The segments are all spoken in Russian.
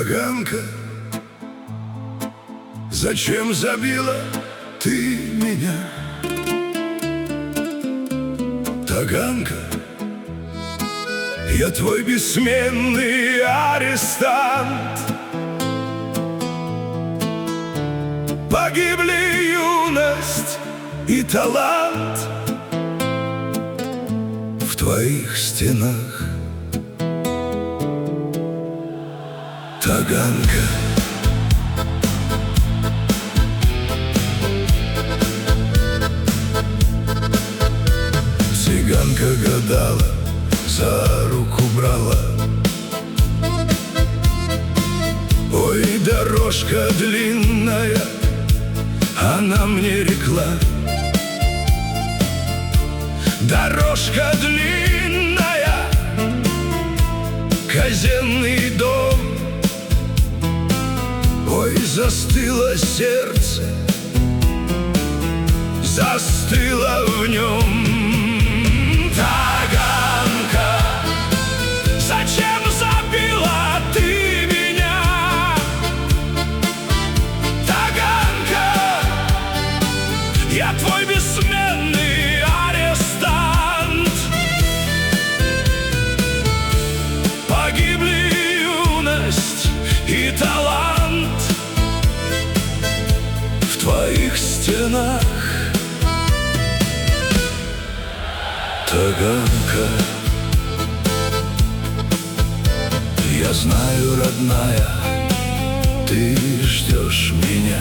Таганка, зачем забила ты меня? Таганка, я твой бессменный арестант. Погибли юность и талант в твоих стенах. Таганка, цыганка гадала, за руку брала. Ой, дорожка длинная, она мне рекла. Дорожка длинная, казенный дом. Ой, застыло сердце, застыло в нем. Таганка, зачем забила ты меня? Таганка, я твой бессменный арестант. Погибли юность и талант в твоих стенах. Таганка, я знаю, родная, ты ждешь меня.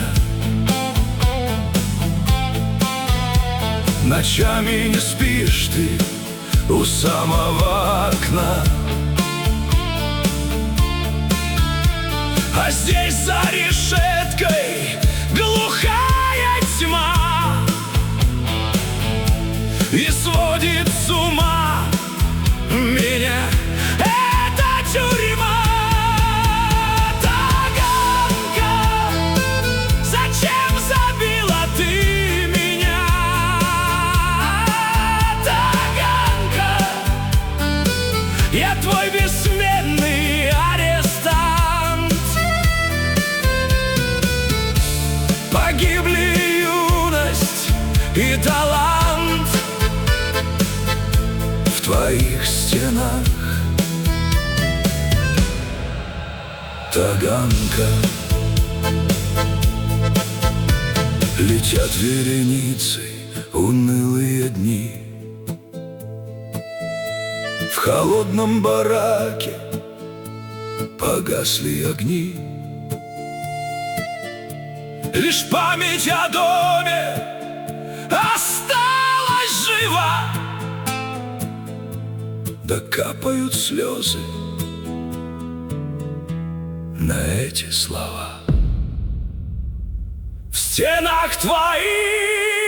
Ночами не спишь ты у самого окна, а здесь за решеткой глухая тьма и сводит с ума меня эта тюрьма. Таганка, зачем забила ты меня? Таганка, я твой бессменный арестант. Погибли юность и талант в твоих стенах. Таганка, летят вереницей унылые дни. В холодном бараке погасли огни. Лишь память о доме осталась жива, да капают слезы на эти слова. В стенах твоих